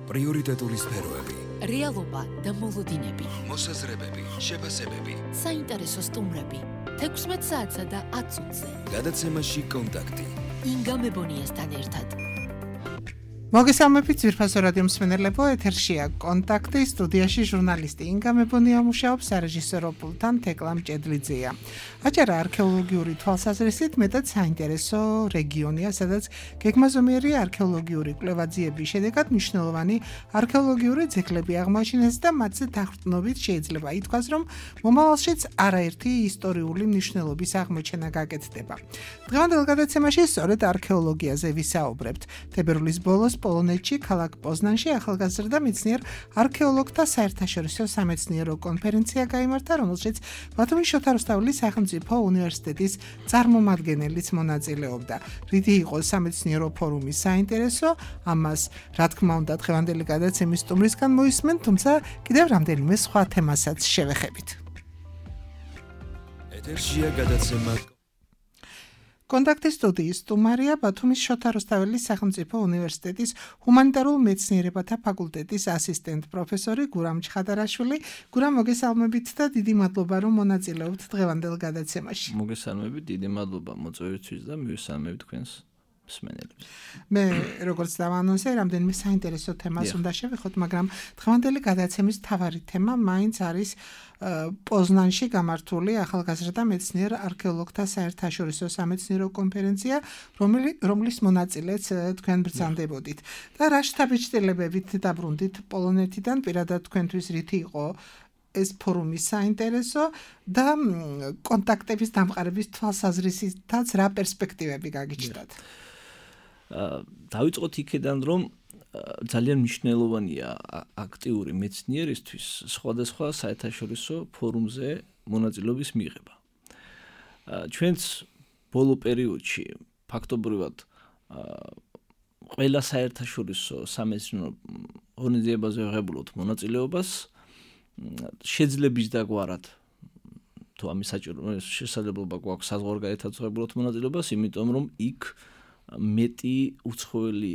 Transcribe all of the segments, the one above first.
პრიორიტეტული სფეროები, რეალობა და მოლოდინები, მოსაზრებები, შეფასებები, საინტერესო სტუმრები, 16 საათსა და 10 წუთზე. გადაცემაში კონტაქტი. ინგა მებონიასთან ერთად. მოგესალმებით ძვირფასო რადიო მსმენელებო, ეთერშია კონტაქტი, სტუდიაში ჟურნალისტი ინგა მებონია მუშაობს, სარეჟისორო პულტთან თეკლა მჭედლიძეა. აჭარა არქეოლოგიური თვალსაზრისით მეტად საინტერესო რეგიონია, სადაც გეგმაზომიერი არქეოლოგიური კვლევა-ძიების შედეგად მნიშვნელოვანი არქეოლოგიური ძეგლები აღმოაჩინეს და მათზე დახრტნობით შეიძლება ითქვას, რომ მომავალშიც არაერთი ისტორიული მნიშვნელობის აღმოჩენა გაკეთდება. დღევანდელ გადაცემაში სწორედ არქეოლოგიაზე ვისაუბრებთ. თებერვლის ბოლოს პოლონეთში, ქალაქ პოზნანში ახალგაზრდა მეცნიერ არქეოლოგთა საერთაშორისო სამეცნიერო კონფერენცია გაიმართა, რომელშიც ბათუმის შოთა რუსთაველის სახელმწიფო უნივერსიტეტის წარმომადგენელიც მონაწილეობდა. რითი იყო სამეცნიერო ფორუმის საინტერესო, ამას რა თქმა უნდა დღევანდელი გადაცემის სტუმრისგან მოისმენ, თუმცა კიდევ რამდენიმე სხვა თემასაც შევეხებით. ეთერშია გადაცემა კონტაქტის სტუდიის სტუმარია ბათუმის შოთა რუსთაველის სახელმწიფო უნივერსიტეტის ჰუმანიტარულ მეცნიერებათა ფაკულტეტის ასისტენტ პროფესორი გურამ ჩხადარაშვილი. გურამ, მოგესალმებით და დიდი მადლობა, რომ მონაწილეობთ დღევანდელ გადაცემაში. მოგესალმებით, დიდი მადლობა მოწვევისთვის და მივესალმებით თქვენს მსმენელებს. მე როგორც დავანონსე, რამდენიმე საინტერესო თემას უნდა შევეხოთ, მაგრამ დღევანდელი გადაცემის მთავარი თემა მაინც არის პოზნანში გამართული ახალგაზრდა მეცნიერ არქეოლოგთა საერთაშორისო სამეცნიერო კონფერენცია, რომლის მონაწილეც თქვენ ბრძანდებოდით. და რა შთაბეჭდილებებით დაბრუნდით პოლონეთიდან, პირადად თქვენთვის რითი იყო ეს ფორუმის საინტერესო და კონტაქტების დამყარების თვალსაზრისითაც რა პერსპექტივები გაგიჩნდათ? დავიწყოთ იქიდან, რომ ძალიან მნიშვნელოვანია აქტიური მეცნიერისთვის სხვადასხვა საერთაშორისო ფორუმზე მონაწილეობის მიღება. ჩვენც ბოლო პერიოდში ფაქტობრივად ყველა საერთაშორისო სამეცნიერო ორგანიზებაზე ვღებულობთ მონაწილეობას, შეძლების დაგვარად თუ ამის შესაძლებლობა გვაქვს საზღვარგარეთაც ვღებულობთ მონაწილეობას, იმიტომ რომ იქ მეტი უცხოელი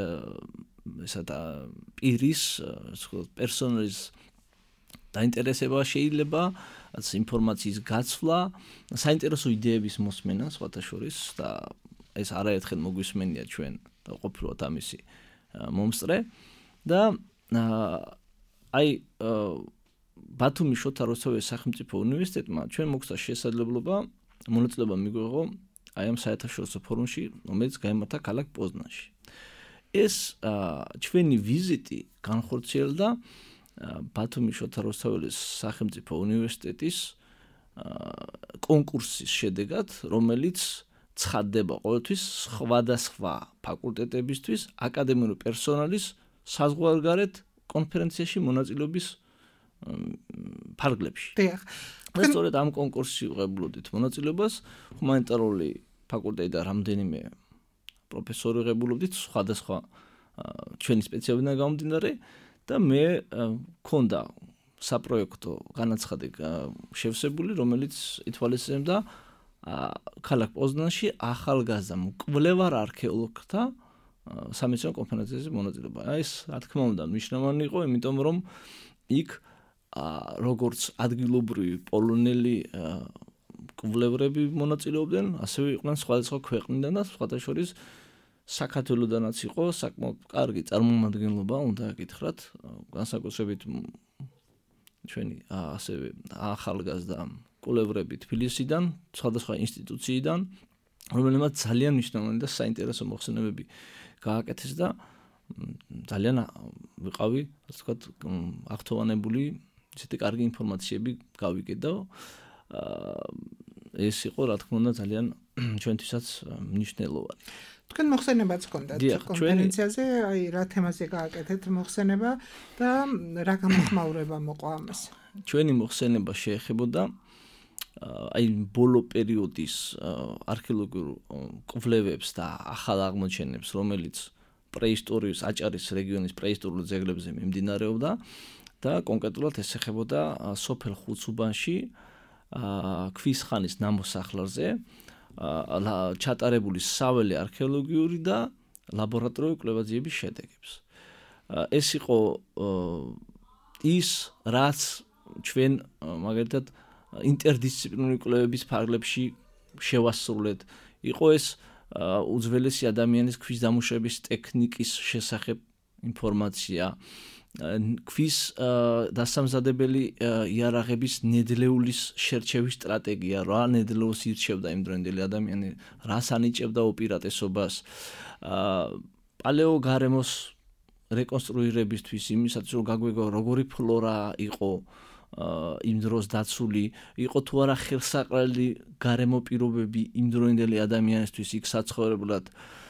პირის, პერსონალის დაინტერესება შეიძლება, ინფორმაციის გაცვლა, საინტერესო იდეების მოსმენა სხვათა შორის და ეს არაერთხელ მოგვისმენია ჩვენ და ყოფილვართ ამისი მომსწრე და ბათუმის შოთა რუსთაველის სახელმწიფო უნივერსიტეტმა ჩვენ მოგცა შესაძლებლობა მონაწილეობა მიგვიღო აი ამ საერთაშორისო ფორუმში, რომელიც გაიმართა ქალაქ პოზნანში. ეს ჩვენი ვიზიტი განხორციელდა ბათუმის შოთა რუსთაველის სახელმწიფო უნივერსიტეტის კონკურსის შედეგად, რომელიც ცხადდება ყოველთვის სხვადასხვა ფაკულტეტებისთვის აკადემიური პერსონალის საზღვარგარეთ კონფერენციაში მონაწილეობის ფარგლებში. და სწორედ ამ კონკურსში ვღებულობდით მონაწილეობას, ჰუმანიტარული ფაკულტეტიდან რამდენიმე პროფესორი ვღებულობდით სხვადასხვა ჩვენი სპეციალობიდან გამომდინარე და მე მქონდა საპროექტო განაცხადი შევსებული, რომელიც ითვალისწინებდა ქალაქ პოზნანში ახალგაზრდა მკვლევარ არქეოლოგთა სამეცნიერო კონფერენციაზე მონაწილეობა. ეს რა თქმა უნდა მნიშვნელოვანი იყო, იმიტომ რომ იქ როგორც ადგილობრივი პოლონელი მკვლევრები მონაწილეობდნენ, ასევე იყვნენ სხვადასხვა ქვეყნიდან და სხვათა შორის საქართველოდანაც იყო საკმაოდ კარგი წარმომადგენლობა, უნდა გითხრათ, განსაკუთრებით ჩვენი ასევე ახალგაზრდა მკვლევრები თბილისიდან, სხვადასხვა ინსტიტუციიდან, რომელმაც ძალიან მნიშვნელოვანი და საინტერესო მოხსენებები გააკეთეს და ძალიან ვიყავი, ასე ვთქვათ, აღთოვანებული ისეთი კარგი ინფორმაციები გავიგე და ეს იყო რა თქმა უნდა ძალიან ჩვენთვისაც მნიშვნელოვანი. თქვენ მოხსენებაც გქონდათ კონფერენციაზე, აი რა თემაზე გააკეთეთ მოხსენება და რა გამოხმაურება მოყვა ამას? ჩვენი მოხსენება შეეხებოდა აი ბოლო პერიოდის არქეოლოგიურ კვლევებს და ახალ აღმოჩენებს, რომელიც პრეისტორიის აჭარის რეგიონის პრეისტორიულ ძეგლებზე მიმდინარეობდა და კონკრეტულად ეს ეხებოდა სოფელ ხუცუბანში ქვის ხანის ნამოსახლარზე ჩატარებული საველე არქეოლოგიური და ლაბორატორიული კვლევა-ძიების შედეგებს. ეს იყო ის რაც ჩვენ მაგალითად ინტერდისციპლინური კვლევების ფარგლებში შევასრულეთ. იყო ეს უძველესი ადამიანის ქვის დამუშავების ტექნიკის შესახებ ინფორმაცია, ქვის დასამზადებელი იარაღების ნედლეულის შერჩევის სტრატეგია, რა ნედლეულს ირჩევდა იმდროინდელი ადამიანი, რას ანიჭებდა უპირატესობას, პალეოგარემოს რეკონსტრუირებისთვის, იმისაც რომ გაგვიგო როგორი ფლორა იყო იმ დროს დაცული, იყო თუ არა ხელსაყრელი გარემო პირობები იმდროინდელი ადამიანისთვის იქ საცხოვრებლად,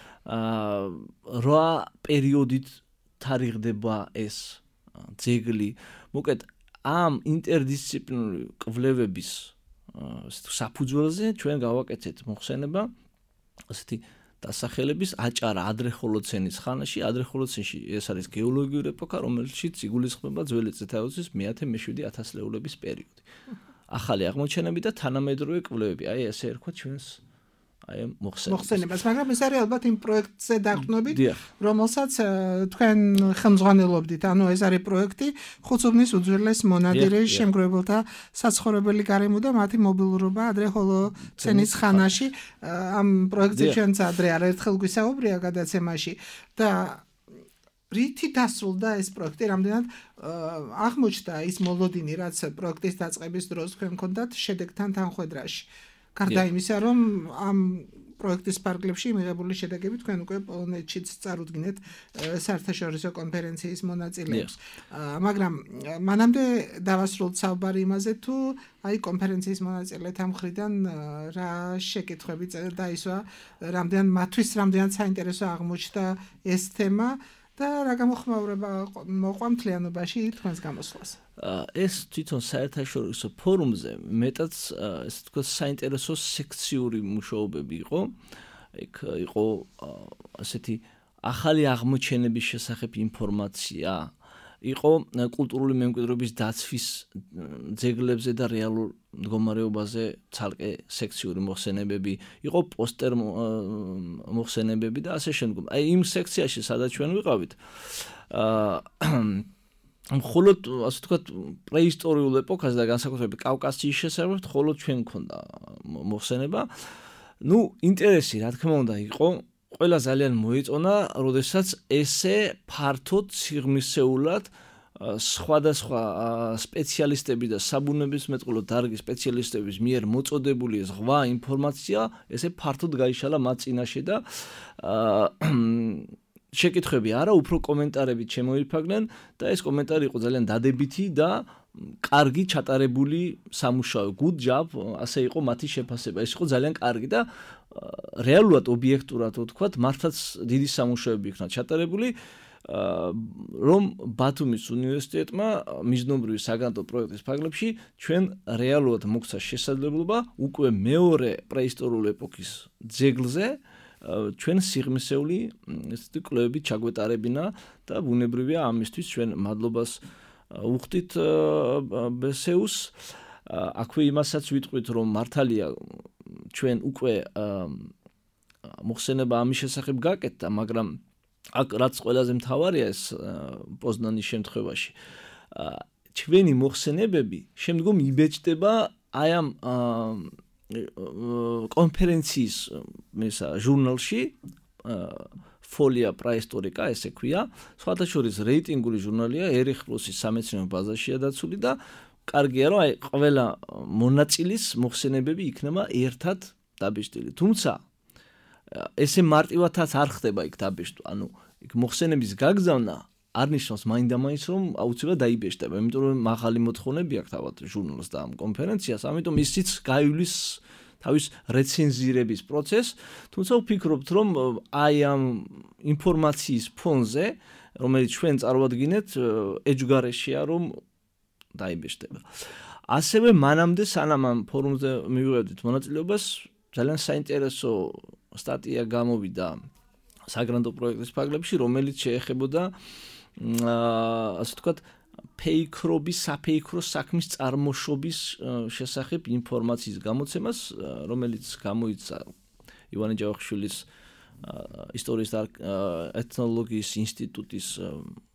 რა პერიოდით თარიღდება ეს ძეგლი. მოკეთ ამ ინტერდისციპლინური კვლევების საფუძველზე ჩვენ გავაკეთეთ მოხსენება ასეთი დასახელების აჭარა ადრე ჰოლოცენის ხანაში, ადრე ჰოლოცენში ეს არის გეოლოგიური ეპოქა, რომელშიც იგულისხმება ძველი წითელწლის მე-10-მე-7 ათასწლეულების პერიოდი. ახალი აღმოჩენები და თანამედროვე კვლევები, აი ესე ერქვა ჩვენს მოხსენებას, მაგრამ ეს არის ალბათ იმ პროექტზე დაყრდნობით, რომელსაც თქვენ ხელმძღვანელობდით. ანუ ეს არის პროექტი ხუცუბნის უძველეს მონადირის შემგროვებელთა საცხოვრებელი გარემო და მათი მობილურობა ადრე ჰოლოცენის ხანაში. ამ პროექტზე ჩვენც ადრე არაერთხელ გვისაუბრია გადაცემაში და რითი დასრულდა ეს პროექტი, რამდენად აღმოჩნდა ის მოლოდინი, რაც პროექტის დაწყების დროს თქვენ გქონდათ შედეგთან თანხვედრაში. გარდა იმისა, რომ ამ პროექტის ფარგლებში მიღებული შედეგები თქვენ უკვე პოლონეთშიც წარუდგინეთ საერთაშორისო კონფერენციის მონაწილეებს. მაგრამ მანამდე დავასრულოთ საუბარი იმაზე, თუ აი კონფერენციის მონაწილეთა მხრიდან რა შეკითხვები დაისვა, მათთვის რამდენად საინტერესო აღმოჩნდა ეს თემა და რა გამოხმაურება მოყვა მთლიანობაში თქვენს გამოსვლას. ეს თვითონ საერთაშორისო ფორუმზე მეტად ესე ვთქვათ საინტერესო სექციური მუშაობები იყო. იქ იყო ასეთი ახალი აღმოჩენების შესახებ ინფორმაცია, იყო კულტურული მემკვიდრეობის დაცვის ძეგლებზე და რეალურ მდგომარეობაზე ცალკე სექციური მოხსენებები, იყო პოსტერ მოხსენებები და ასე შემდგომ. აი იმ სექციაში, სადაც ჩვენ ვიყავით, მხოლოდ ასე ვთქვათ პრეისტორიულ ეპოქაზე და განსაკუთრებით კავკასიის შესახებ მხოლოდ ჩვენ გქონდა მოხსენება. ინტერესი რა თქმა უნდა იყო, ყველა ძალიან მოეწონა, როდესაც ესე ფართოდ სიღრმისეულად სხვადასხვა სპეციალისტები და საბუნებისმეტყველო დარგის სპეციალისტების მიერ მოწოდებული ზღვა ინფორმაცია ესე ფართოდ გაიშალა მათ წინაშე და შეკითხვები არა, უფრო კომენტარებით შემოიფაგნენ და ეს კომენტარი იყო ძალიან დადებითი და კარგი ჩატარებული სამუშაო, good job, ასე იყო მათი შეფასება. ეს იყო ძალიან კარგი და რეალურად ობიექტურად ვთქვათ, მართლაც დიდი სამუშაოები იქნა ჩატარებული, რომ ბათუმის უნივერსიტეტმა მიზნობრივი საგრანტო პროექტის ფარგლებში ჩვენ რეალურად მოგვცა შესაძლებლობა უკვე მეორე პრეისტორიული ეპოქის ძეგლზე ჩვენ სიღრმისეული ესეთი კვლევები ჩაგვეტარებინა და ბუნებრივია ამისთვის ჩვენ მადლობას უხდით ბესეუს. აქვე იმასაც ვიტყვით, რომ მართალია ჩვენ უკვე მოხსენება ამის შესახებ გაკეთდა, მაგრამ აქ რაც ყველაზე მთავარია ეს პოზნანის შემთხვევაში, ჩვენი მოხსენებები შემდგომ იბეჭდება აი ამ კონფერენციის ჟურნალში ფოლია პრაისტორიკა ესე ქვია, სხვათა შორის რეიტინგური ჟურნალია, ერიხ პლუსის სამეცნიერო ბაზაშია დაცული და კარგია რომ აი ყველა მონაწილის მოხსენებები იქნება ერთად დაბეჭდილი. თუმცა ესე მარტივადაც არ ხდება იქ დაბეჭდვა, ანუ იქ მოხსენების გაგზავნა არ ნიშნავს მაინდა-მაინც რომ აუცილებლად დაიბეჭდება, იმიტომ რომ მაღალი მოთხოვნები აქვს თავად ჟურნალს და ამ კონფერენციას, ამიტომ ისიც გაივლის თავის რეცენზირების პროცესს, თუმცა ვფიქრობთ, რომ აი ამ ინფორმაციის ფონზე, რომელიც ჩვენ წარვადგინეთ, ეჯგარეშია რომ დაიბეჭდება. ასევე მანამდე სანამ ამ ფორუმზე მივიღებდით მონაწილეობას, ძალიან საინტერესო სტატია გამოვიდა საგრანტო პროექტის ფარგლებში, რომელიც შეეხებოდა ასე ვთქვათ ფეიქრობის, საფეიქრო საქმის წარმოშობის შესახებ ინფორმაციის გამოცემას, რომელიც გამოიცა ივანე ჯავახიშვილის ისტორიის და ეთნოლოგიის ინსტიტუტის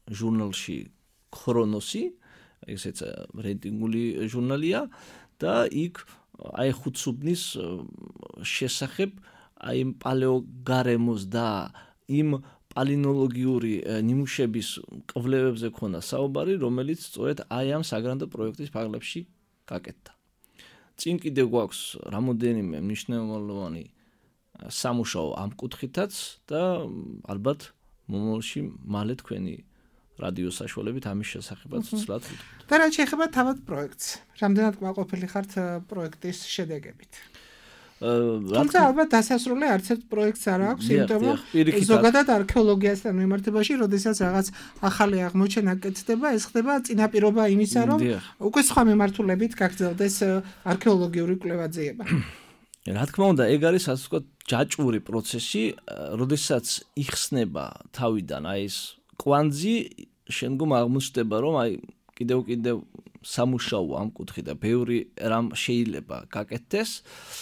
ჟურნალში ქრონოსი, ესეც რეიტინგული ჟურნალია და იქ აი ხუთსუბნის შესახებ აი პალეოგარემოს და იმ პალინოლოგიური ნიმუშების კვლევებზე ქონა საუბარი, რომელიც სწორედ აი ამ საგრანდო პროექტის ფარგლებში გაკეთდა. წინ კიდევ გვაქვს რამოდენიმე მნიშვნელოვანი სამუშაო ამ კუთხითაც და ალბათ მომავალში მალე თქვენი რადიო საშუალებით ამის შესახებაც ვცლად ვიტყვით. და რაც შეეხება თავად პროექტს, რამდენად კმაყოფილი ხართ პროექტის შედეგებით? თუმცა ალბათ დასასრული არც ერთ პროექტს არ აქვს, იმიტომ რომ ზოგადად არქეოლოგიასთან მიმართებაში, როდესაც რაღაც ახალი აღმოჩენა კეთდება, ეს ხდება წინაპირობა იმისა, რომ უკვე სხვა მიმართულებით გაგრძელდეს არქეოლოგიური კვლევა-ძიება. რა თქმა უნდა, ეგ არის ასე ვთქვათ ჯაჭვური პროცესი, როდესაც იხსნება თავიდან აი ეს კვანძი, შემდგომ აღმოჩნდება, რომ აი კიდევ სამუშაო ამ კუთხით და ბევრი რამ შეიძლება გაკეთდეს.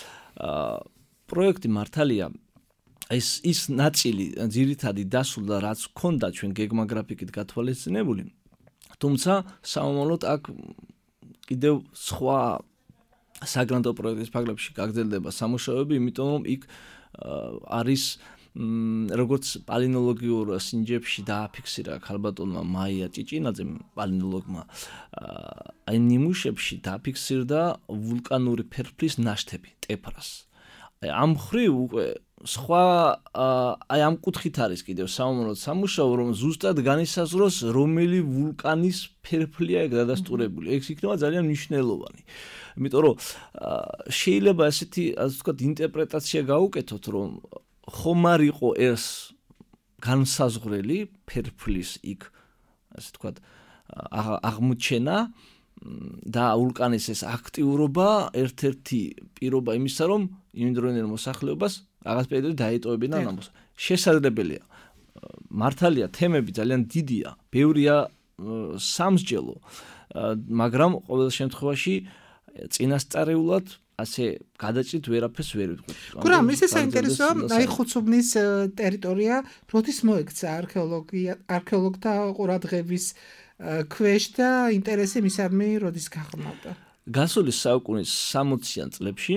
პროექტი მართალია ის ნაწილი ძირითადი დასრულდა, რაც ჰქონდა ჩვენ გეგმაგრაფიკით გათვალისწინებული, თუმცა სამომავლოდ აქ კიდევ სხვა საგრანდო პროექტის ფარგლებში გაგრძელდება სამუშაოები, იმიტომ რომ იქ არის როგორც პალინოლოგიურ სინჯებში დააფიქსირა ქალბატონმა მაია ჭიჭინაძემ პალინოლოგმა აი ნიმუშებში დააფიქსირდა ვულკანური ფერფლის ნაშთები ტეფრას. ამ მხრივ უკვე სხვა აი ამ კუთხით არის კიდევ სამომავლოდ სამუშაო, რომ ზუსტად განისაზღვროს რომელი ვულკანის ფერფლია ეგ დადასტურებული. ეს იქნება ძალიან მნიშვნელოვანი. იმიტომ რომ შეიძლება ასეთი ასე ვთქვათ ინტერპრეტაცია გაუკეთოთ, რომ ხომ არ იყო ეს განსაზღვრელი ფერფლის იქ ასე ვთქვათ აღმოჩენა და ვულკანის ეს აქტიურობა ერთ-ერთი პირობა იმისა, რომ იმდროინელ მოსახლეობას რაღაც პერიოდი დაეტოვებინა ამას. შესაძლებელია. მართალია თემები ძალიან დიდია, ბევრია სამსჯელო, მაგრამ ყოველ შემთხვევაში წინასწარეულად ასე გადაჭრით ვერაფერს ვერ ვიტყვით. კურამ, ისე საინტერესოა, აი ხუთსუბნის ტერიტორია როდის მოექცა არქეოლოგთა ყურადღების ქვეშ და ინტერესი მისამე როდის გაღრმავდა? გასული საუკუნის 60-იან წლებში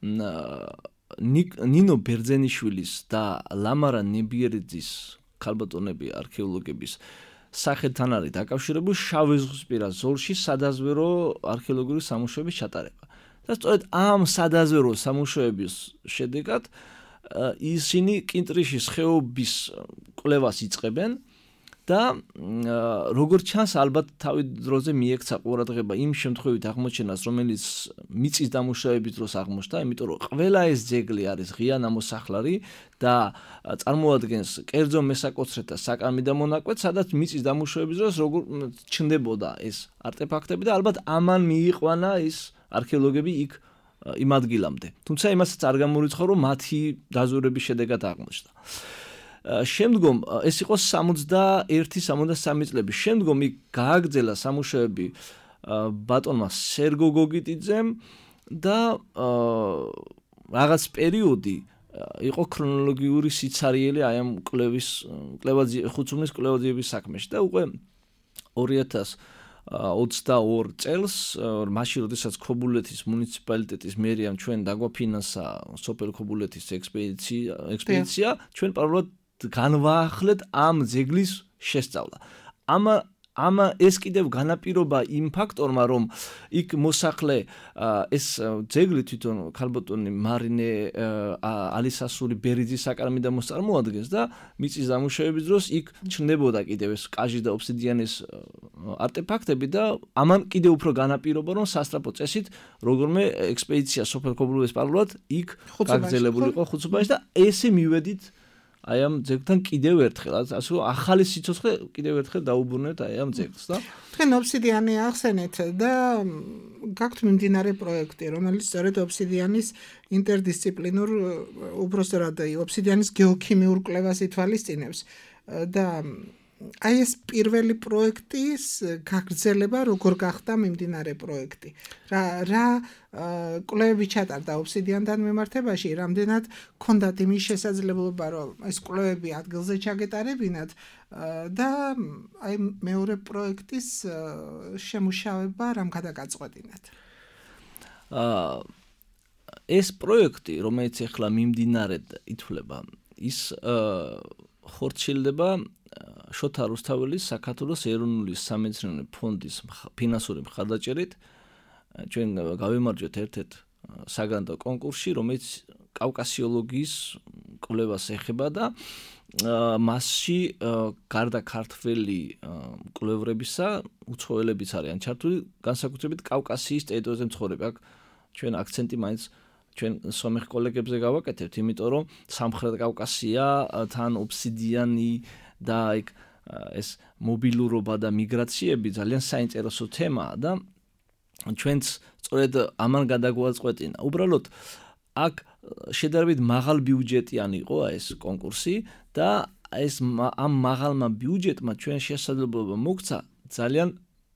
ნინო ბერძენიშვილის და ლამარა ნებიერიძის ქალბატონები არქეოლოგების სახელთან არის დაკავშირებული შავიზღვისპირა ზოლში სადაზვერო არქეოლოგიური სამუშაოების ჩატარება. და სწორედ ამ სადაზვერო სამუშაოების შედეგად ისინი კინტრიშის ხეობის კვლევას იწყებენ და როგორც ჩანს ალბათ თავი დროზე მიექცა ყურადღება იმ შემთხვევით აღმოჩენას, რომელიც მიწის დამუშავების დროს აღმოჩნდა, იმიტომ რომ ყველა ეს ძეგლი არის ღია ნამოსახლარი და წარმოადგენს კერძო მესაკოცრეთა საკამი და მონაკვეთს, სადაც მიწის დამუშავების დროს როგორ ჩნდებოდა ეს არტეფაქტები და ალბათ ამან მიიყვანა ის არქეოლოგები იქ იმ ადგილამდე. თუმცა იმასაც არ გამორიცხა, რომ მათი დაზვერების შედეგად აღმოჩნდა. შემდგომ ეს იყო 61-63 წლების შემდგომ იქ გააგრძელა სამუშაოები ბატონმა სერგო გოგიტიძემ და რაღაც პერიოდი იყო ქრონოლოგიური სიცარიელი აი ამ ხუთსუბნის კვლევაძიების საქმეში და უკვე 2022 წელს, მაშინ როდესაც ქობულეთის მუნიციპალიტეტის მერიამ ჩვენ დაგვაფინანსა სოფელ ქობულეთის ექსპედიცია, ჩვენ პარალელურად განვაახლეთ ამ ძეგლის შესწავლა. ამა ეს კიდევ განაპირობა იმ ფაქტორმა, რომ იქ მოსახლე ეს ძეგლი თვითონ ქალბატონი მარინე ალისასური ბერიძის საკრამი და მოსწარმოადგენს და მიწის დამუშავების დროს იქ ჩნდებოდა კიდევ ეს კაჟის და ობსიდიანის არტეფაქტები და ამან კიდევ უფრო განაპირობა, რომ სასწრაფო წესით როგორმე ექსპედიცია სოფელ ქობულეთის პარალელურად იქ გაგრძელებული იყო ხუთსუბაში და ესე მივედით აი ამ ძეგლთან კიდევ ერთხელ, ასე რომ ახალი სიცოცხლე კიდევ ერთხელ დაუბრუნეთ აი ამ ძეგლს და თქვენ ობსიდიანი ახსენეთ და გაქვთ მიმდინარე პროექტი, რომელიც სწორედ ობსიდიანის ინტერდისციპლინურ უბრალოდ ობსიდიანის გეოქიმიურ კვლევას ითვალისწინებს და აი ეს პირველი პროექტის გაგრძელება როგორ გახდა მიმდინარე პროექტი? რა კვლევები ჩატარდა ობსიდიანთან მიმართებაში, რამდენად ქონდათ იმის შესაძლებლობა, რომ ეს კვლევები ადგილზე ჩაგეტარებინათ და აი მეორე პროექტის შემუშავება რამ გადაგაწყვეტინათ? ეს პროექტი, რომელიც ახლა მიმდინარედ ითვლება, ის ხორციელდება შოთა რუსთაველის საქართველოს ეროვნული სამეცნიერო ფონდის ფინანსური მხარდაჭერით. ჩვენ გავიმარჯვეთ ერთ-ერთ საგრანტო კონკურსში, რომელიც კავკასიოლოგიის კვლევას ეხება და მასში გარდა ქართველი კვლევრებისა, უცხოელებიც არიან ჩართული, განსაკუთრებით კავკასიის ტერიტორიაზე მცხოვრები. აქ ჩვენ აქცენტი მაინც ჩვენ სომეხ კოლეგებზე გავაკეთებთ, იმიტომ რომ სამხრეთ კავკასია თან ობსიდიანი და ეს მობილურობა და მიგრაციები ძალიან საინტერესო თემაა და ჩვენც სწორედ ამან გადაგვაწყვეტინა. უბრალოდ აქ შედარებით მაღალ ბიუჯეტიანი იყო ეს კონკურსი და ეს ამ მაღალმა ბიუჯეტმა ჩვენ შესაძლებლობა მოგცა ძალიან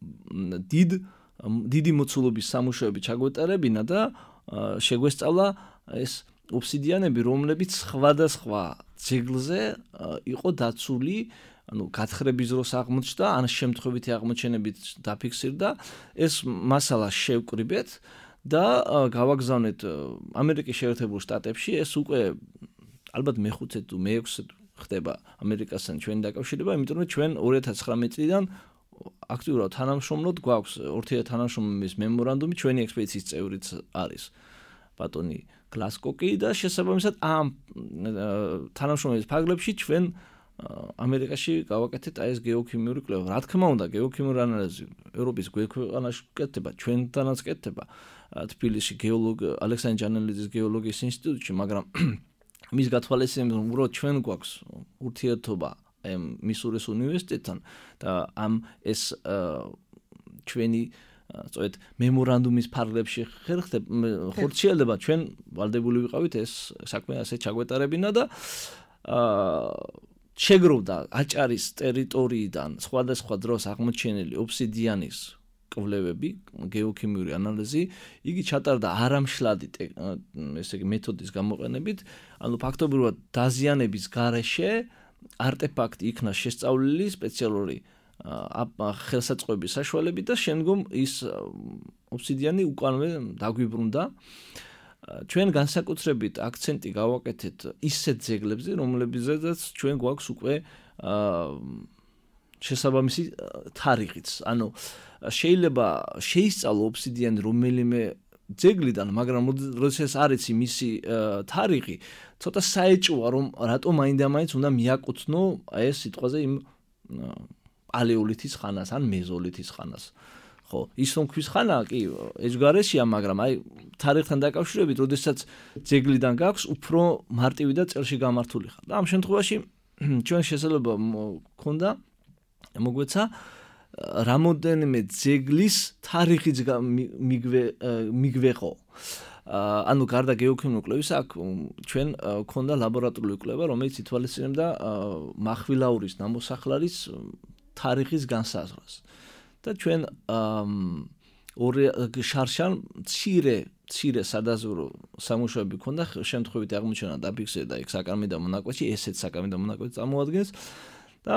დიდი მოცულობის სამუშაოები ჩაგვეტარებინა და შეგვესწავლა ეს ობსიდიანები, რომლებიც სხვადასხვა ძეგლზე იყო დაცული, ანუ გათხრების დროს აღმოჩნდა, ან შემთხვევითი აღმოჩენებით დაფიქსირდა. ეს მასალა შევკრიბეთ და გავაგზავნეთ ამერიკის შეერთებულ შტატებში. ეს უკვე ალბათ მე-5 თუ მე-6 ხდება ამერიკასთან ჩვენი დაკავშირება, იმიტომ რომ ჩვენ 2019 წლიდან აქტიურად თანამშრომლობთ, გვაქვს ორთიე თანამშრომლობის მემორანდუმი, ჩვენი ექსპედიციის წევრიც არის ბატონი გლასკოკი და შესაბამისად ამ თანამშრომლობის ფარგლებში ჩვენ ამერიკაში გავაკეთეთ ეს გეოქიმიური კვლევა. რა თქმა უნდა, გეოქიმიური ანალიზი ევროპის ქვეყანაში კეთდება, ჩვენთანაც კეთდება თბილისში ალექსანდრე ჯანელიძის გეოლოგიის ინსტიტუტში, მაგრამ მის გათვალისწინებით უბრალოდ ჩვენ გვაქვს ურთიერთობა მისურის უნივერსიტეტთან და ამ ეს ჩვენი სწორედ მემორანდუმის ფარგლებში ხორციელდება, ჩვენ ვალდებული ვიყავით ეს საქმე ასე ჩაგვეტარებინა და შეგროვდა აჭარის ტერიტორიიდან სხვადასხვა დროს აღმოჩენილი ობსიდიანის კვლევები, გეოქიმიური ანალიზი, იგი ჩატარდა არამშლადი ესე იგი მეთოდის გამოყენებით, ანუ ფაქტობრივად დაზიანების გარეშე არტეფაქტი იქნა შესწავლილი სპეციალური ხელსაწყოების საშუალებით და შემდგომ ის ობსიდიანი უკანვე დაგვიბრუნდა. ჩვენ განსაკუთრებით აქცენტი გავაკეთეთ ისეთ ძეგლებზე, რომლებზედაც ჩვენ გვაქვს უკვე შესაბამისი თარიღიც. ანუ შეიძლება შეისწავლო ობსიდიანი რომელიმე ძეგლიდან, მაგრამ როდესაც არის მისი თარიღი, ცოტა საეჭვოა, რომ რატომ მაინდა-მაინც უნდა მიაკუთვნო ეს სიტყვაზე იმ პალეოლითის ხანას ან მეზოლითის ხანას. ხო, ის რომ ქვის ხანა კი ეჯგარეშია, მაგრამ აი თარიღთან დაკავშირებით, როდესაც ძეგლიდან გაქვს, უფრო მარტივი და წელში გამართული ხარ. და ამ შემთხვევაში ჩვენ შესაძლებლობა მქონდა მოგვეცა რამოდენიმე ძეგლის თარიღიც მიგვეყო. ანუ გარდა გეოქიმიური კვლევისა, აქ ჩვენ მქონდა ლაბორატორიული კვლევა, რომელიც ითვალისწინებდა მახვილაურის ნამოსახლარის თარიღის განსაზღვრას. და ჩვენ შარშან მცირე სადაზვრო სამუშაოები ქონდა, შემთხვევითი აღმოჩენა დაფიქსირდა იქ საკამედო მონაკვეთში, ესეც საკამედო მონაკვეთი წარმოადგენს და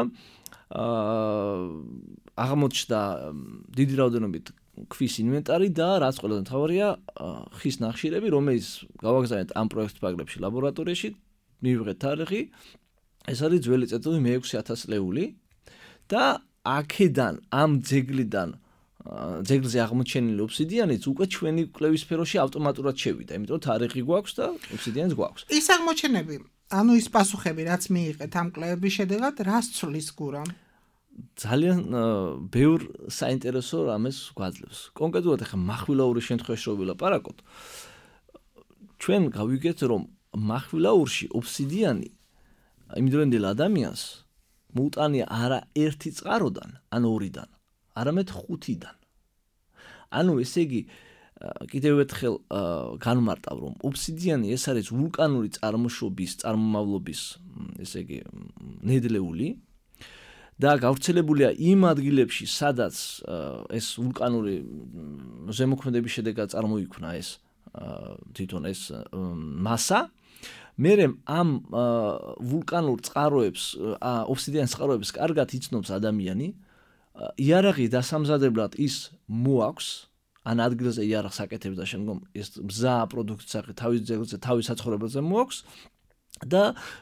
აღმოჩნდა დიდი რაოდენობით ქვის ინვენტარი და რაც ყველაზე მთავარია, ხის ნახშირები, რომელიც გავაგზავნეთ ამ პროექტ ფარგლებში ლაბორატორიაში, მივიღეთ თარიღი, ეს არის ძველი წერტილი მე-6000 წლეული და აქედან ამ ძეგლზე აღმოჩენილი ობსიდიანიც უკვე ჩვენი კვლევის სფეროში ავტომატურად შევიდა, იმიტომ რომ თარიღი გვაქვს და ობსიდიანიც გვაქვს. ის აღმოჩენები, ანუ ის პასუხები, რაც მიიღეთ ამ კვლევების შედეგად, რას ცვლის გურამ? ძალიან ბევრ საინტერესო რამეს გვაძლევს. კონკრეტულად ახლა მახვილაურის შემთხვევაში რო ვილაპარაკოთ, ჩვენ გავიგეთ, რომ მახვილაურში ობსიდიანი იმდროინდელ ადამიანს მოუტანია არა ერთი წყაროდან, ან ორიდან, არამედ 5-დან. ანუ ესე იგი კიდევ ერთხელ განმარტავ, რომ ობსიდიანი ეს არის ვულკანური წარმოშობის, წარმომავლობის, ესე იგი ნედლეული და გავრცელებულია იმ ადგილებში, სადაც ეს ვულკანური ზემოქმედების შედეგად წარმოიქმნა ეს თვითონ ეს მასა. მერე ამ ვულკანურ წყაროებს, ობსიდიანის წყაროებს კარგად იცნობს ადამიანი. იარაღი დასამზადებლად ის მოაქვს, ან ადგილზე იარაღს აკეთებს და შემდგომ ეს ბზა პროდუქტის სახით თავის ძეგლზე, თავის საცხოვრებელზე მოაქვს. და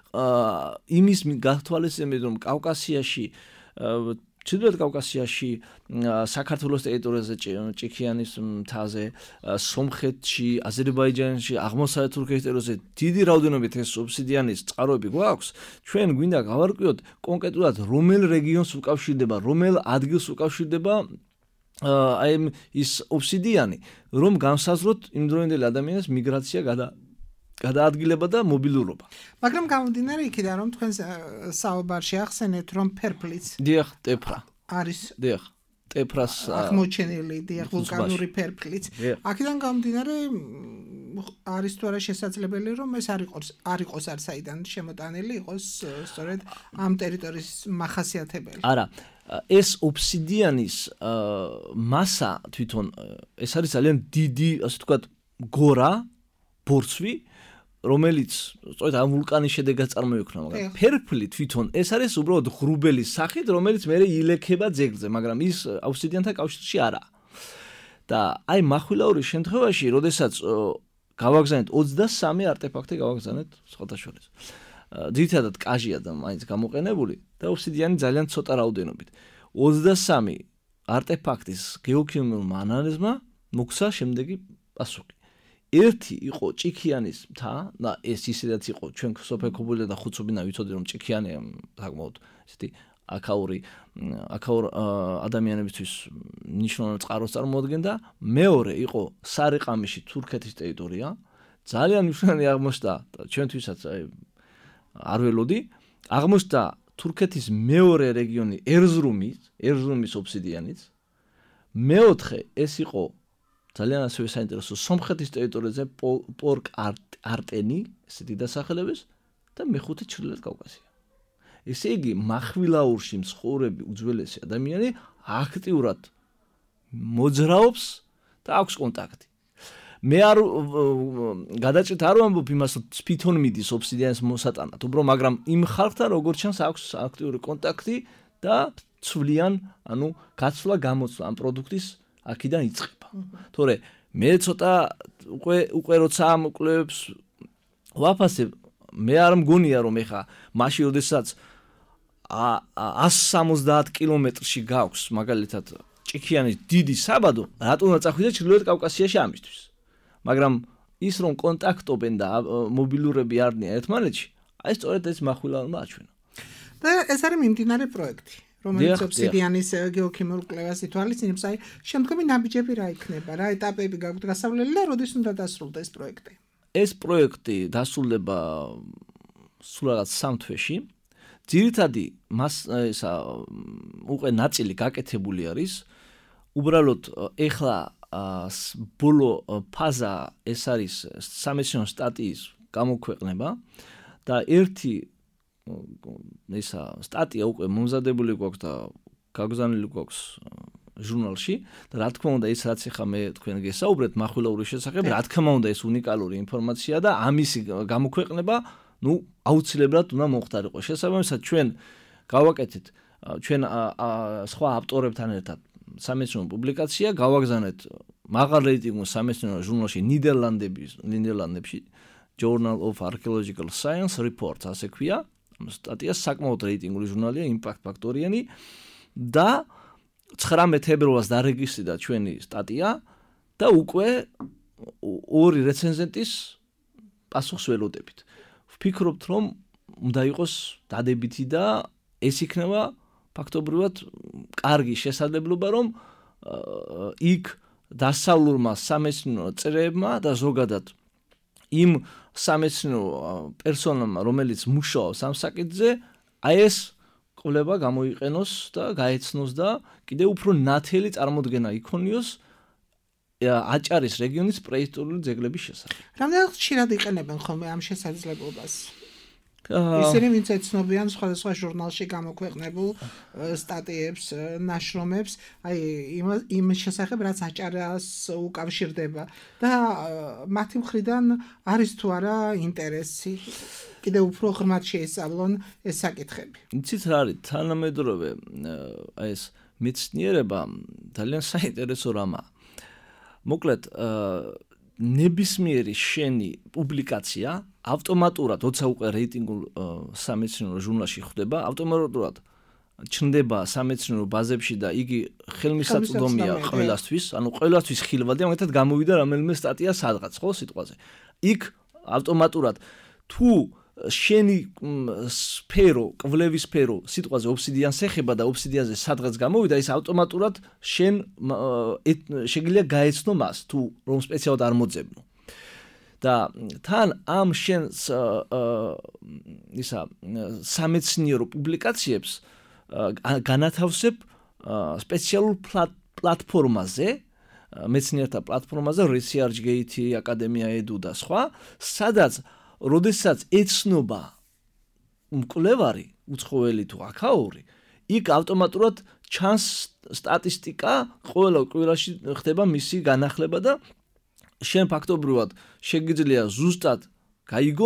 იმის გათვალისწინებით, რომ კავკასიაში, ჩრდილოეთ კავკასიაში, საქართველოს ტერიტორიაზე, ჭიქიანის მთაზე, სომხეთში, აზერბაიჯანში, აღმოსავლეთ თურქეთის ტერიტორიაზე დიდი რაოდენობით ეს ობსიდიანის წყაროები გვაქვს, ჩვენ გვინდა გავარკვიოთ კონკრეტულად რომელ რეგიონს უკავშირდება, რომელ ადგილს უკავშირდება აი ის ობსიდიანი, რომ განსაზღვროთ იმდროინდელი ადამიანის მიგრაცია გადაადგილება და მობილურობა. მაგრამ გამომდინარე იქიდან, რომ თქვენ საუბარში ახსენეთ, რომ ფერფლიც დიახ, ტეფრა არის დიახ, ტეფრას აღმოჩენილი დიახ ვულკანური ფერფლიც. აქედან გამომდინარე არის თუ არა შესაძლებელი, რომ ეს არ იყოს საიდან შემოტანილი იყოს სწორედ ამ ტერიტორიის მახასიათებელი. არა, ეს ობსიდიანის მასა თვითონ ეს არის ძალიან დიდი, ასე ვთქვათ, გორა, ბორცვი, რომელიც სწორედ ამ ვულკანის შედეგად წარმოიქმნა, მაგრამ ფერფლი თვითონ ეს არის უბრალოდ ღრუბელის სახით, რომელიც მე ილექება ძეგლზე, მაგრამ ის ობსიდიანთან კავშირში არაა. და აი მახვილაურის შემთხვევაში, როდესაც გავაგზავნეთ 23 არტეფაქტი გავაგზავნეთ სხვათა შორის. ძირითადად კაჟია და მაინც გამოყენებული და ობსიდიანი ძალიან ცოტა რაოდენობით. 23 არტეფაქტის გეოქიმიურმა ანალიზმა მოგცა შემდეგი პასუხი. ერთი იყო ჭიქიანის მთა და ეს ისედაც იყო ჩვენ სოფელ-ქობულიდან და ხუცუბიდან ვიცოდი რომ ჭიქიანი საკმაოდ ესეთი აქაური ადამიანებისთვის მნიშვნელოვან წყაროს წარმოადგენდა. მეორე იყო სარიყამიში თურქეთის ტერიტორია, ძალიან მნიშვნელოვანი აღმოჩნდა ჩვენთვისაც არ ველოდი, აღმოჩნდა თურქეთის მეორე რეგიონი ერზრუმის ობსიდიანიც. მეოთხე ეს იყო ძალიან ასევე საინტერესო სომხეთის ტერიტორიაზე პორკ არტენი, ესეთი დასახელების და მეხუთე ჩრდილოეთ კავკასია. ესე იგი, მახვილაურში მცხოვრები უძველესი ადამიანი აქტიურად მოძრაობს და აქვს კონტაქტი. მე არ გადაჭრით არ ვამბობ იმას, რომ თვითონ მიდის ობსიდიანის მოსატანად, უბრალოდ მაგრამ იმ ხალხთან როგორც ჩანს აქვს აქტიური კონტაქტი და ცვლიან, ანუ გაცვლა გამოცვლა ამ პროდუქტის აქედან იწყება. თორე მე ცოტა უკვე როცა ამ კვლევებს ვაფასებ, მე არ მგონია რომ ეხა მაშინ როდესაც 170 კილომეტრში გაქვს მაგალითად ჭიქიანის დიდი საბადო, რატომ წახვიდა ჩრდილოეთ კავკასიაში ამისთვის. მაგრამ ის რომ კონტაქტობენ და მობილურები არნია ერთმანეთში, აი სწორედ ეს მახვილაურმა აჩვენა. და ეს არის მიმდინარე პროექტი, რომელიც ობსიდიანის გეოქიმიურ კვლევას ითვალისწინებს. აი შემდგომი ნაბიჯები რა იქნება, რა ეტაპები გაქვთ გასავლელი და როდის უნდა დასრულდეს ეს პროექტი? ეს პროექტი დასრულდება სულ რაღაც 3 თვეში. ძირითადი ესა უკვე ნაწილი გაკეთებული არის. უბრალოდ ეხლა ბოლო ფაზა ეს არის სამეცნიერო სტატიის გამოქვეყნება და ერთი ესა სტატია უკვე მომზადებული გვაქვს და გაგზავნილი გვაქვს ჟურნალში და რა თქმა უნდა ეს რაც ახლა მე თქვენ გესაუბრეთ მახვილაურის შესახებ, რა თქმა უნდა ეს უნიკალური ინფორმაცია და ამისი გამოქვეყნება აუცილებლად უნდა მოხდარიყო. შესაბამისად ჩვენ გავაკეთეთ ჩვენ სხვა ავტორებთან ერთად სამეცნიერო პუბლიკაცია, გავაგზავნეთ მაღალ რეიტინგურ სამეცნიერო ჟურნალში ნიდერლანდებში Journal of Archaeological Science Reports ასე ქვია. სტატია საკმაოდ რეიტინგური ჟურნალია, იმპაქტ ფაქტორიანი და 19 თებერვალს დარეგისტრირდა ჩვენი სტატია და უკვე ორი რეცენზენტის პასუხს ველოდებით. ვფიქრობთ, რომ უნდა იყოს დადებითი და ეს იქნება ფაქტობრივად კარგი შესაძლებლობა, რომ იქ დასავლურმა სამეცნიერო წრეებმა და ზოგადად იმ სამეცნიერო პერსონალმა, რომელიც მუშაობს ამ საკითხზე, აი ეს კვლევა გამოიყენოს და გაეცნოს და კიდევ უფრო ნათელი წარმოდგენა იქონიოს აჭარის რეგიონის პრეისტორიული ძეგლების შესახებ. რამდენად ხშირად იყენებენ ხოლმე ამ შესაძლებლობას? ისინი ვინც ეცნობიან სხვადასხვა ჟურნალში გამოქვეყნებულ სტატიებს, ნაშრომებს, აი იმ შესახებ რაც აჭარას უკავშირდება და მათი მხრიდან არის თუ არა ინტერესი კიდე უფრო ღრმად შეისწავლონ ეს საკითხები. იცით რა არის, თანამედროვე აი ეს მეცნიერება ძალიან საინტერესო რამაა. მოკლედ ნებისმიერი შენი პუბლიკაცია ავტომატურად, როცა უკვე რეიტინგულ სამეცნიერო ჟურნალში ხვდება, ავტომატურად ჩნდება სამეცნიერო ბაზებში და იგი ხელმისაწვდომია ყველასთვის, ანუ ყველასთვის ხილვადია, მაგალითად გამოვიდა რომელიმე სტატია სადღაც, ხო, სიტყვაზე. იქ ავტომატურად თუ შენი სფერო, კვლევის სფერო სიტყვაზე ობსიდიანს ეხება და ობსიდიანზე სადღაც გამოვიდა, ის ავტომატურად შენ შეგიძლია გაეცნო მას, თუ რომ სპეციალურად არ მოძებნო. და თან ამ შენს ისა სამეცნიერო პუბლიკაციებს განათავსებ სპეციალურ პლატფორმაზე, მეცნიერთა პლატფორმაზე, ResearchGate, აკადემია edu და სხვა, სადაც როდესაც ეცნობა მკვლევარი, უცხოელი თუ აქაური, იქ ავტომატურად ჩანს სტატისტიკა, ყველა კვირაში ხდება მისი განახლება და შენ ფაქტობრივად შეგიძლია ზუსტად გაიგო,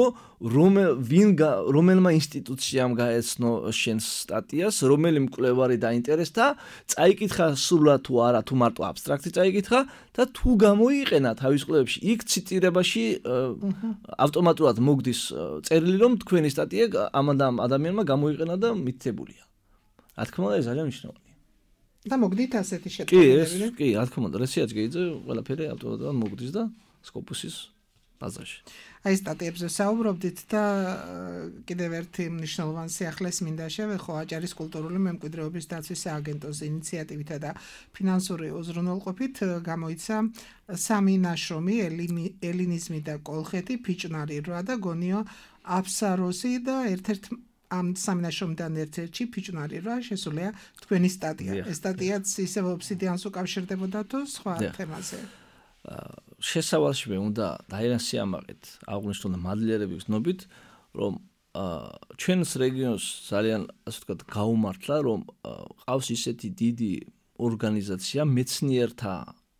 რომელმა ინსტიტუციამ გაეცნო შენ სტატიას, რომელი მკვლევარი დაინტერესდა, წაიკითხა სრულად თუ არა, თუ მარტო აბსტრაქტი წაიკითხა და თუ გამოიყენა თავის კვლევებში, იქ ციტირებაში ავტომატურად მოგდის წერილი, რომ თქვენი სტატია ამ ადამიანმა გამოიყენა და მითითებულია. რა თქმა უნდა, ეს ძალიან მნიშვნელოვანია. და მოგდით ასეთი შეტყობინებები? კი, რა თქმა უნდა, ResearchGate-ზე ყველაფერი ავტომატურად მოგდის და Scopus-ის ბაზაში. აი სტატიებზე საუბრობდით და კიდევ ერთი მნიშვნელოვანი სიახლეს მინდა შევეხო აჭარის კულტურული მემკვიდრეობის დაცვის სააგენტოს ინიციატივითა და ფინანსური უზრუნველყოფით გამოიცა 3 ნაშრომი ელინიზმი და კოლხეთი, ფიჭვნარი 8 და გონიო აფსაროსი და ერთ-ერთ ამ 3 ნაშრომიდან ერთ-ერთში ფიჭვნარი 8 შესულია თქვენი სტატია. ეს სტატიაც ისევ ობსიდიანს უკავშირდებოდა თუ სხვა თემაზე? შესავალში მე უნდა დაირასიამაღეთ აღვნიშნოთ მადლიერების ნობით, რომ ჩვენს რეგიონს ძალიან ასე ვთქვათ გაუმართლა, რომ ყავს ისეთი დიდი ორგანიზაცია მეცნიერთა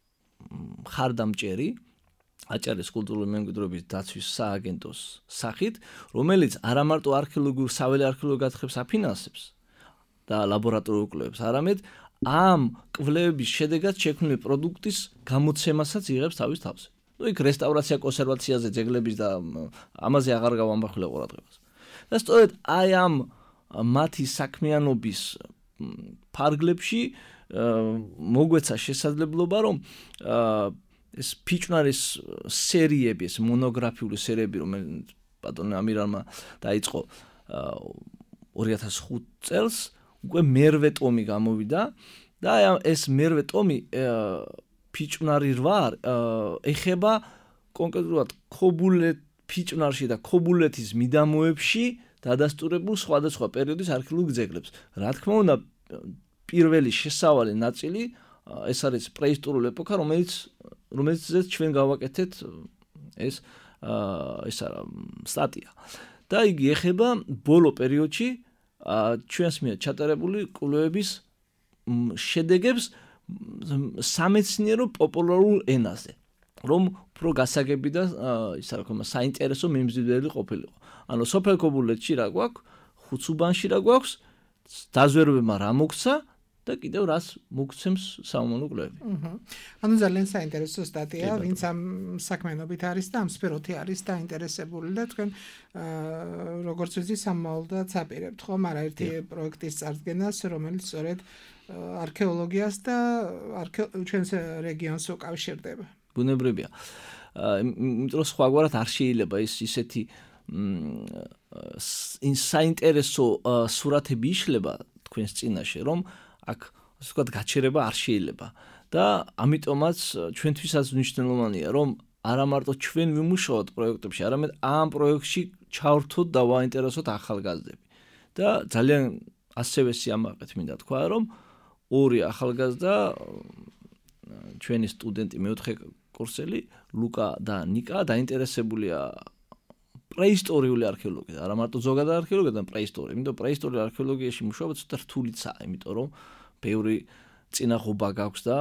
მხარდამჭერი აჭარის კულტურული მემკვიდრეობის დაცვის სააგენტოს სახით, რომელიც არა მარტო საველე არქეოლოგიურ გათხრებს აფინანსებს და ლაბორატორიულ კვლევებს, არამედ ამ კვლევების შედეგად შექმნილი პროდუქტის გამოცემასაც იღებს თავის თავზე. იქ რესტავრაცია, კონსერვაციაზე, ძეგლების და ამაზე აღარ გავამბახვილე ყურადღებას. და სწორედ აი ამ მათი საქმიანობის ფარგლებში მოგვეცა შესაძლებლობა, რომ ეს ფიჭვნარის სერიები, ეს მონოგრაფიული სერიები, რომელიც ბატონ ამირანმა დაიწყო 2005 წელს, უკვე მერვე ტომი გამოვიდა და ეს მერვე ტომი ფიჭვნარი 8 ეხება კონკრეტულად ფიჭვნარში და ქობულეთის მიდამოებში დადასტურებულ სხვადასხვა პერიოდის არქეოლოგიურ ძეგლებს. რა თქმა უნდა, პირველი შესავალი ნაწილი ეს არის პრეისტორიული ეპოქა, რომელზეც ჩვენ გავაკეთეთ ეს სტატია. და იგი ეხება ბოლო პერიოდში ჩვენს მიერ ჩატარებული კვლევების შედეგებს სამეცნიერო პოპულარულ ენაზე, რომ უფრო გასაგები და საინტერესო მიმზიდველი ყოფილიყო. ანუ სოფელ ქობულეთში რა გვაქვს, ხუცუბანში რა გვაქვს, დაზვერვებმა რა მოგცა და კიდევ რას მოგცემს სამომავლო კვლევები. ანუ ძალიან საინტერესო სტატია, ვინც ამ საქმიანობით არის და ამ სფეროთი არის დაინტერესებული და თქვენ როგორც ვიცი სამომავლოდაც აპირებთ ხომ არაერთი პროექტის წარდგენას, რომელიც სწორედ არქეოლოგიას და ჩვენს რეგიონს უკავშირდება. ბუნებრივია. იმიტომ რომ სხვაგვარად არ შეიძლება ისეთი საინტერესო სურათები იშლება თქვენს წინაშე, რომ აქ ასე ვთქვათ გაჩერება არ შეიძლება და ამიტომაც ჩვენთვისაც მნიშვნელოვანია, რომ არა მარტო ჩვენ ვიმუშაოთ პროექტებში, არამედ ამ პროექტში ჩავრთოთ და ვაინტერესოთ ახალგაზრდები. და ძალიან ასევე სიამაყეთ მინდა თქვა, რომ 2 ახალგაზრდა ჩვენი სტუდენტი მეოთხე კურსელი ლუკა და ნიკა დაინტერესებულია პრეისტორიული არქეოლოგია, არა მარტო ზოგადად არქეოლოგია, და პრეისტორია. იმიტომ პრეისტორიული არქეოლოგიაში მუშაობა ცოტა რთულიცაა, იმიტომ რომ ბევრი წინახობა გაქვს და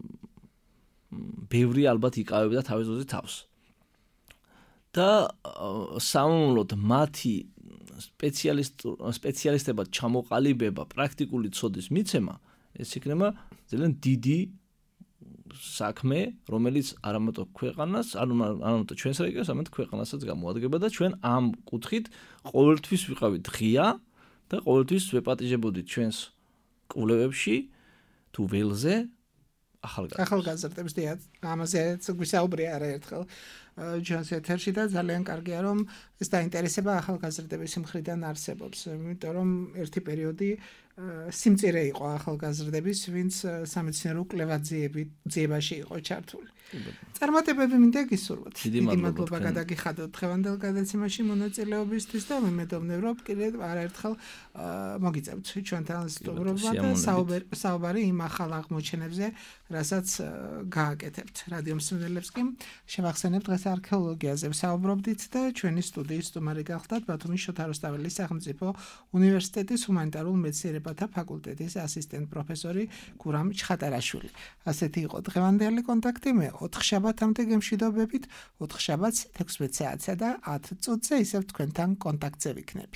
ბევრი ალბათ იკავებდა თავის ძოზე თავს. და სამომავლოდ მათი სპეციალისტებად ჩამოყალიბება, პრაქტიკული ცოდნის მიცემა, ეს იქნება ძალიან დიდი საქმე, რომელიც არა მარტო ქვეყანას, არა მარტო ჩვენს რეგიონს, არამედ ქვეყანასაც გამოადგება და ჩვენ ამ კუთხით ყოველთვის ვიყავით ღია და ყოველთვის ვეპატიჟებოდით ჩვენს კვლევებში თუ ველზე ახალგაზრდებს დიახ, ამაზეც გვისაუბრია არაერთხელ ჩვენს ეთერში და ძალიან კარგია რომ ეს დაინტერესება ახალგაზრდების მხრიდან არსებობს, იმიტომ რომ ერთი პერიოდი სიმწირე იყო ახალგაზრდების, ვინც სამეცნიერო კვლევაძიებაში იყო ჩართული. წარმატებები მინდა გისურვოთ. დიდი მადლობა გადაგიხადოთ დღევანდელ გადაცემაში მონაწილეობისთვის და მე მედოვნებ რომ კიდევ არაერთხელ მოგიწევთ ჩვენთან სტუმრობა და საუბარი იმ ახალ აღმოჩენებზე, რასაც გააკეთებთ. რადიო მსმენელებს კი შევახსენებთ დღეს არქეოლოგიაზე ვსაუბრობდით და ჩვენი სტუდიის სტუმარი გახლდათ ბათუმის შოთა რუსთაველის სახელმწიფო უნივერსიტეტის ჰუმანიტარულ მეცნიერებათა ფაკულტეტის ასისტენტ პროფესორი გურამ ჩხატარაშვილი. ასეთი იყო დღევანდელი კონტაქტი. მე 4 შაბათამდე გემშვიდობებით, 4 შაბათს 16 საათსა და 10 წუთზე ისევ თქვენთან კონტაქტზე ვიქნები.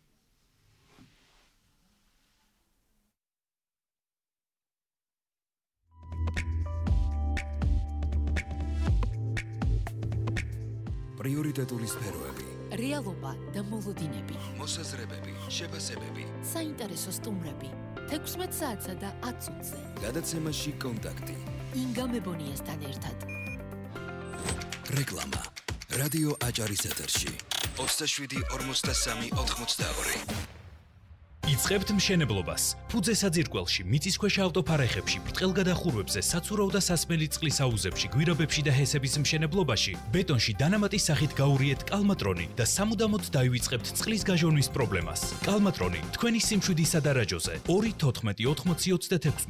პრიორიტეტული სფეროები, რეალობა და მოლოდინები, მოსაზრებები, შეფასებები, საინტერესო სტუმრები, 16 საათსა და 10 წუთზე. გადაცემაში კონტაქტი. ინგა მებონიასთან ერთად. რეკლამა. რადიო აჭარის ეთერში. 27-43-82. იწყებთ მშენებლობას. ფუძე საძირკველში, მიწისქვეშა ავტოფარეხებში, ბრტყელგადახურვებზე, საცურაო და სასმელი წყლის აუზებში, გვირაბებში და ჰესების მშენებლობაში, ბეტონში დანამატის სახით გაურიეთ კალმატრონი და სამუდამოდ დაივიწყებთ წყლის გაჟონვის პრობლემას. კალმატრონი, თქვენი სიმშვიდისა და რაჯოზე. 2-14-80-26